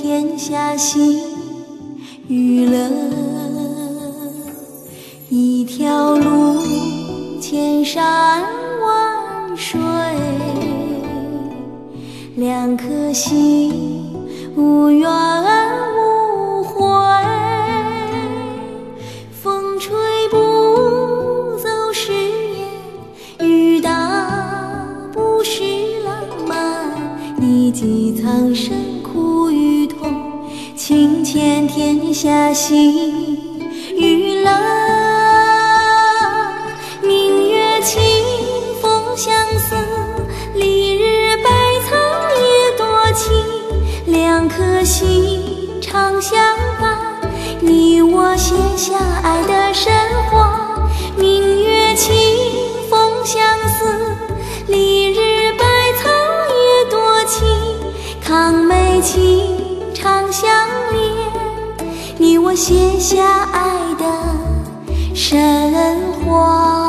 天下喜娱乐，一条路千山万水，两颗心无怨无悔。风吹不走誓言，雨打不是浪漫，一骑苍生苦与痛，情牵天下喜娱乐。明月清风相思，丽日百草也多情，两颗心常相伴，你我写下爱的神话。明月清风相思，丽日百草也多情，康美情常相连，你我写下爱的神话。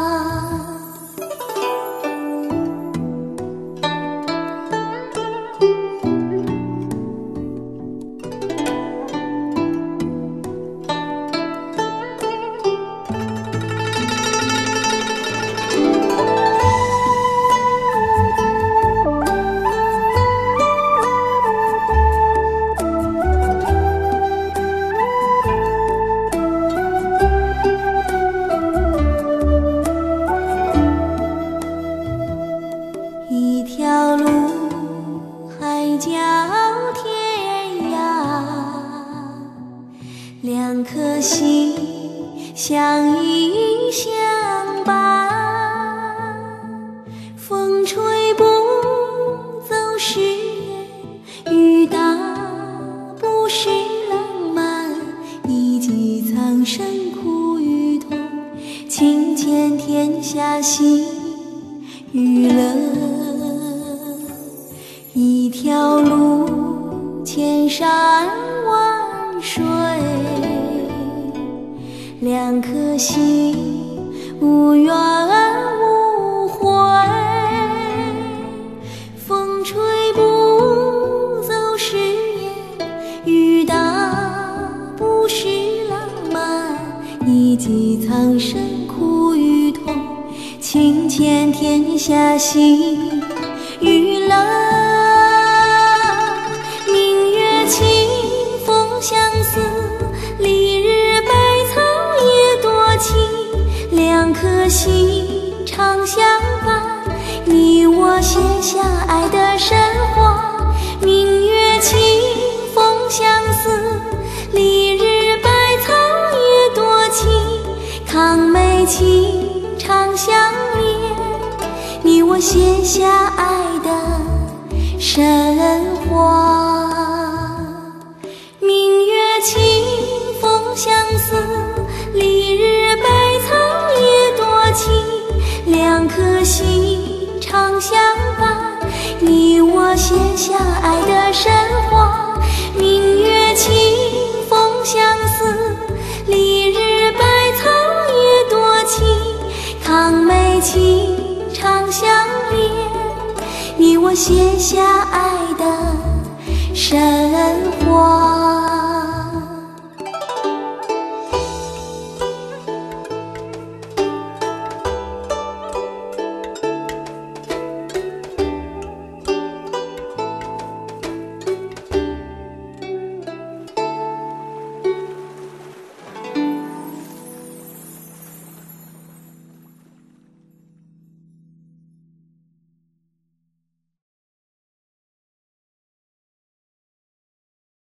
一条路，海角天涯，两颗心相依相伴。风吹不走誓言，雨打不是浪漫，一骑苍生苦与痛，情牵天下喜娱乐。一条路，千山万水，两颗心无怨无悔。风吹不走誓言，雨打不是浪漫，一骑苍生苦与痛，情牵天下喜娱乐。明月清风相思，丽日百草也多情，两颗心常相伴，你我写下爱的神话。明月清风相思，丽日百草也多情，康美情常相连，你我写下爱的神话。明月清风相思，丽日百草也多情，两颗心常相伴，你我写下爱的神话。明月清风相思，丽日百草也多情，康美情常相连，你我写下爱